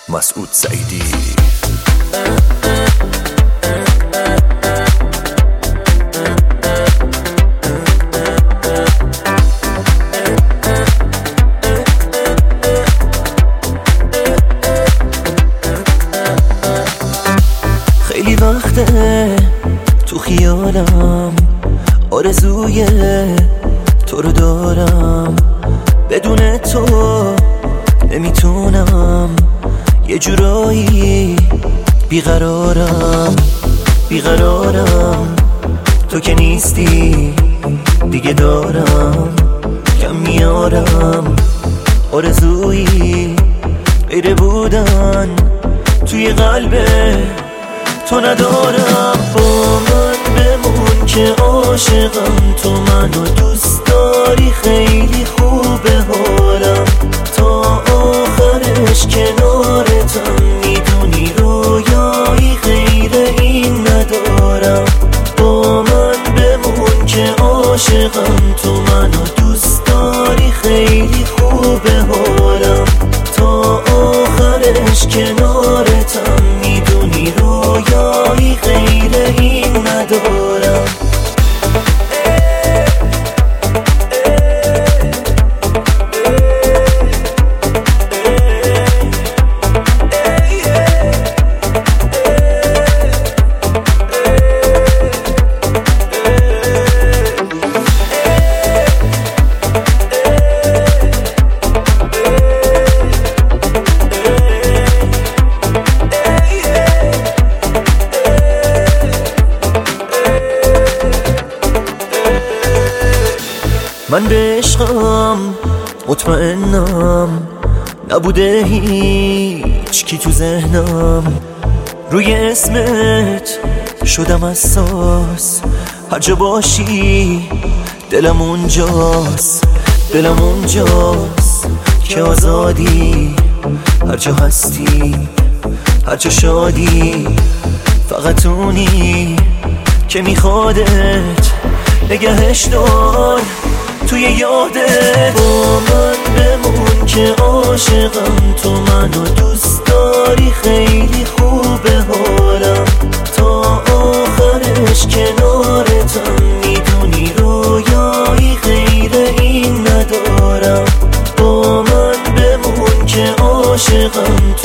مسعود سعیدی. خیلی وقته تو خیالم آرزوی تو رو دارم، بدون تو نمیتونم، یه جورایی بیقرارم تو که نیستی دیگه دارم کم میارم، آرزویی غیر بودن توی قلب تو ندارم. با من بمون که عاشقم، تو منو دوست داری، خیلی خوبه حالم، تا آخرش کنارتم، میدونی رویایی غیر این ندارم. با من بمون که عاشقم، تو منو دوست داری، خیلی خوبه حالم، تا آخرش کنارتم، میدونی رویایی غیر این ندارم. من به عشقم مطمئنم، نبوده هیچ کی تو ذهنم، روی اسمت شدم حساس، هر جا باشی دلم اونجاست که آزادی، هر جا هستی هر جا شادی، فقط اونی که میخوادت نگهش دار توی یادت. با من بمون که عاشقم، تو منو دوست داری، خیلی خوبه حالم، تا آخرش کنارتم، میدونی رویایی غیر این ندارم. با من بمون که عاشقم،